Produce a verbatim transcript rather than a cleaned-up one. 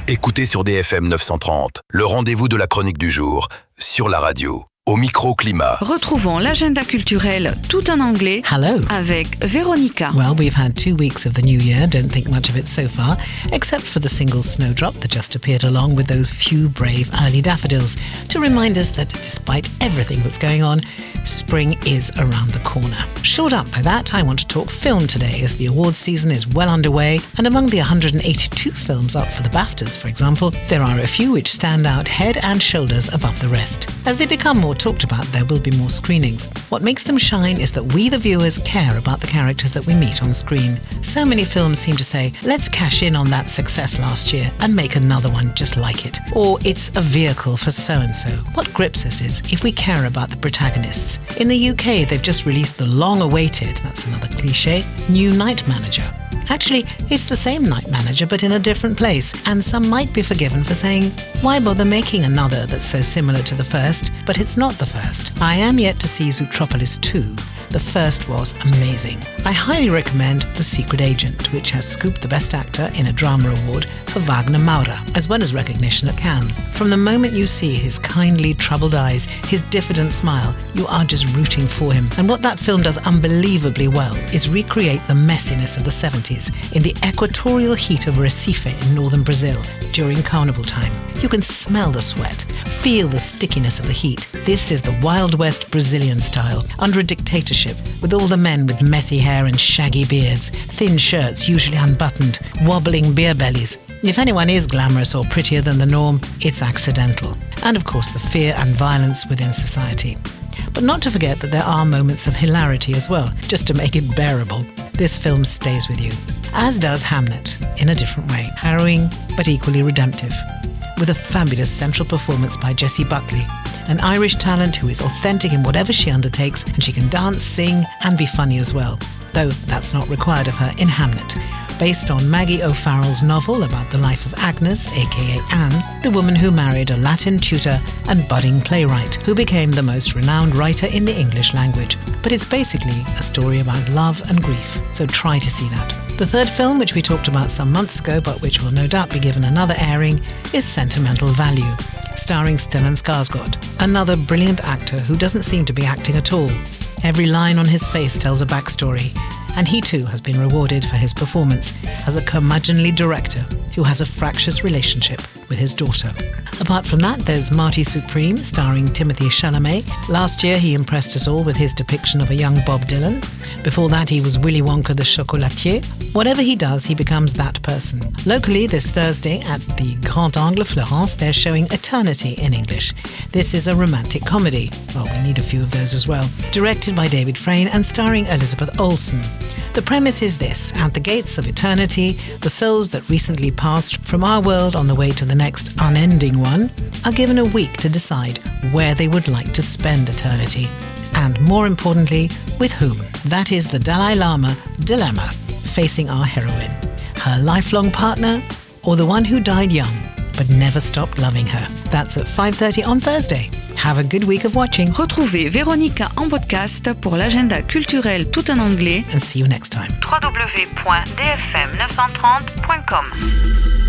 Écoutez sur D F M neuf cent trente, le rendez-vous de la chronique du jour, sur la radio, au micro-climat. Retrouvons l'agenda culturel tout en anglais. Hello. Avec Véronica. Well, we've had two weeks of the new year, don't think much of it so far, except for the single snowdrop that just appeared along with those few brave early daffodils to remind us that despite everything that's going on, spring is around the corner. Shored up by that, I want to talk film today as the awards season is well underway, and among the one hundred eighty-two films up for the BAFTAs, for example, there are a few which stand out head and shoulders above the rest. As they become more talked about, there will be more screenings. What makes them shine is that we, the viewers, care about the characters that we meet on screen. So many films seem to say, let's cash in on that success last year and make another one just like it. Or it's a vehicle for so-and-so. What grips us is if we care about the protagonists. In the U K, they've just released the long-awaited, that's another cliche, new Night Manager. Actually, it's the same Night Manager but in a different place, and some might be forgiven for saying, why bother making another that's so similar to the first? But it's not the first. I am yet to see Zootropolis two. The first was amazing. I highly recommend The Secret Agent, which has scooped the Best Actor in a Drama Award for Wagner Maura, as well as recognition at Cannes. From the moment you see his kindly, troubled eyes, his diffident smile, you are just rooting for him. And what that film does unbelievably well is recreate the messiness of the seventies in the equatorial heat of Recife in northern Brazil during carnival time. You can smell the sweat, feel the stickiness of the heat. This is the Wild West Brazilian style, under a dictatorship, with all the men with messy hair and shaggy beards, thin shirts usually unbuttoned, wobbling beer bellies. If anyone is glamorous or prettier than the norm, it's accidental. And of course the fear and violence within society. But not to forget that there are moments of hilarity as well, just to make it bearable. This film stays with you, as does Hamnet, in a different way, harrowing but equally redemptive, with a fabulous central performance by Jessie Buckley, an Irish talent who is authentic in whatever she undertakes, and she can dance, sing and be funny as well, though that's not required of her in Hamnet, based on Maggie O'Farrell's novel about the life of Agnes, aka Anne, the woman who married a Latin tutor and budding playwright, who became the most renowned writer in the English language. But it's basically a story about love and grief, so try to see that. The third film, which we talked about some months ago, but which will no doubt be given another airing, is Sentimental Value, starring Stellan Skarsgård, another brilliant actor who doesn't seem to be acting at all. Every line on his face tells a backstory, and he too has been rewarded for his performance as a curmudgeonly director who has a fractious relationship with his daughter. Apart from that, there's Marty Supreme, starring Timothy Chalamet. Last year he impressed us all with his depiction of a young Bob Dylan. Before that he was Willy Wonka the Chocolatier. Whatever he does, he becomes that person. Locally, this Thursday at the Grand Angle Florence, they're showing Eternity in English. This is a romantic comedy. Well, we need a few of those as well. Directed by David Frayne and starring Elizabeth Olsen. The premise is this: at the gates of eternity, the souls that recently passed from our world on the way to the next unending one are given a week to decide where they would like to spend eternity. And more importantly, with whom. That is the Dalai Lama dilemma facing our heroine. Her lifelong partner, or the one who died young but never stopped loving her. That's at five thirty on Thursday. Have a good week of watching. Retrouvez Véronica en podcast pour l'agenda culturel tout en anglais. And see you next time. w w w point d f m neuf cent trente point com